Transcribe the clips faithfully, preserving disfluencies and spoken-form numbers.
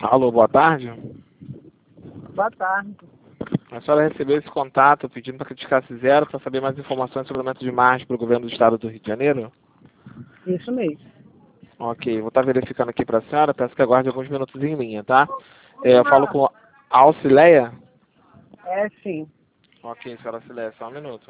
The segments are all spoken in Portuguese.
Alô, boa tarde. Boa tarde. A senhora recebeu esse contato pedindo para que descasse zero para saber mais informações sobre o aumento de margem para o governo do estado do Rio de Janeiro? Isso mesmo. Ok, vou estar verificando aqui para a senhora, peço que aguarde alguns minutos em linha, tá? É, eu falo Ah, com a Alcileia? é sim. Ok, senhora Alcileia, só um minuto.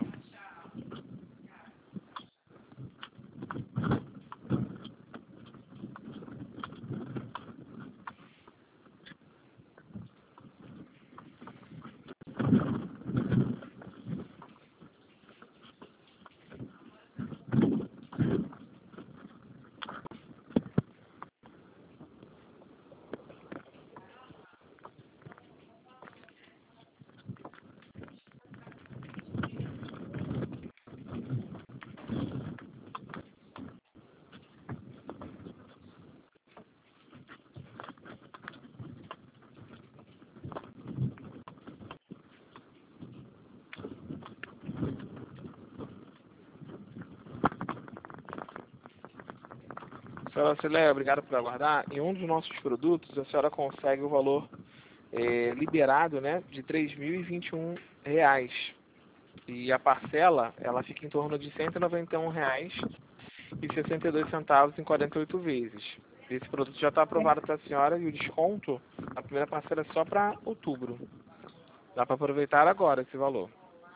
Senhora Alcileia, obrigado por aguardar. Em um dos nossos produtos, a senhora consegue o valor é, liberado, né, de três mil e vinte e um reais. E a parcela, ela fica em torno de cento e noventa e um reais e sessenta e dois centavos em quarenta e oito vezes. Esse produto já está aprovado para a senhora e o desconto, a primeira parcela é só para outubro. Dá para aproveitar agora esse valor.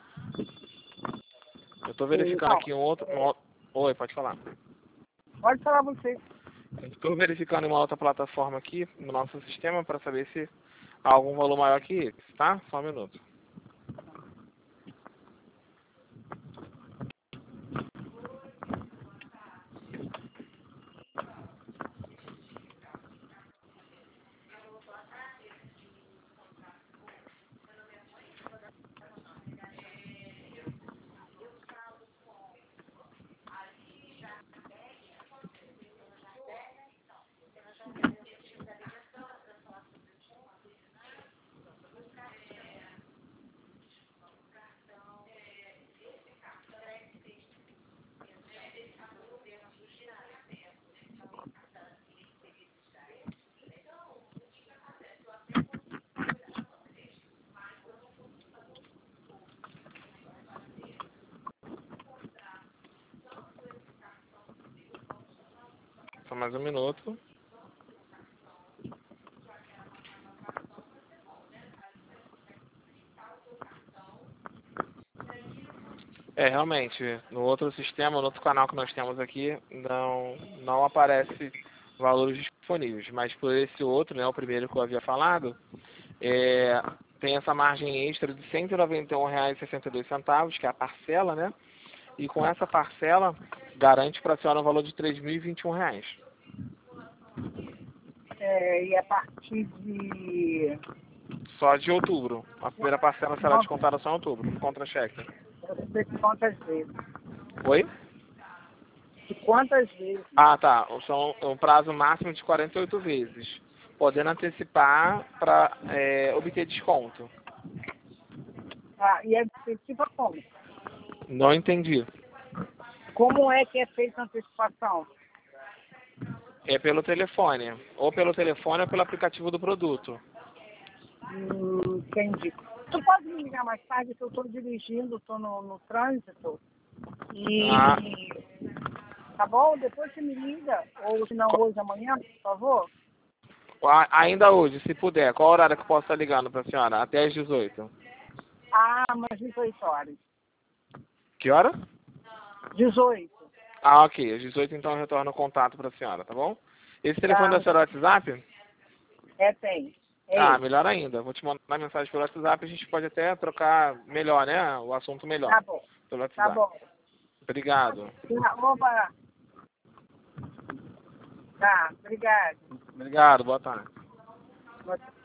Eu estou verificando Então, aqui um outro... Um... outro- Oi, pode falar. pode falar você. Estou verificando uma outra plataforma aqui no nosso sistema para saber se há algum valor maior que esse, tá? Só um minuto. Só mais um minuto. É, realmente, no outro sistema, no outro canal que nós temos aqui, não, não aparece valores disponíveis. Mas por esse outro, né, o primeiro que eu havia falado, é, tem essa margem extra de cento e noventa e um reais e sessenta e dois centavos, que é a parcela, né? E com essa parcela, garante para a senhora um valor de três mil e vinte e um reais. É, e a partir de Só de outubro. A primeira parcela será quantas, descontada só em outubro, contra-cheque. de quantas vezes? Oi? De quantas vezes? Ah, tá. São um prazo máximo de quarenta e oito vezes, podendo antecipar para é, obter desconto. Ah, e é antecipa como? Não entendi. Como é que é feita a antecipação? É pelo telefone. Ou pelo telefone ou pelo aplicativo do produto. Hum, entendi. Tu pode me ligar mais tarde que eu estou dirigindo, estou no, no trânsito. Ah, E tá bom? Depois você me liga, ou se não co- hoje, amanhã, por favor. a- ainda hoje, se puder. Qual horário que eu posso estar ligando para a senhora? Até às dezoito. Ah, umas dezoito horas. Que hora? dezoito. Ah, ok. Às dezoito então eu retorno o contato para a senhora, tá bom? Esse telefone Tá? da senhora é WhatsApp? É, tem. É Ah, isso. melhor ainda. Vou te mandar mensagem pelo WhatsApp, a gente pode até trocar melhor, né? O assunto melhor Tá bom. pelo Tá WhatsApp. bom. Obrigado. Tá, opa. Tá, obrigado. Obrigado, boa tarde. Boa tarde.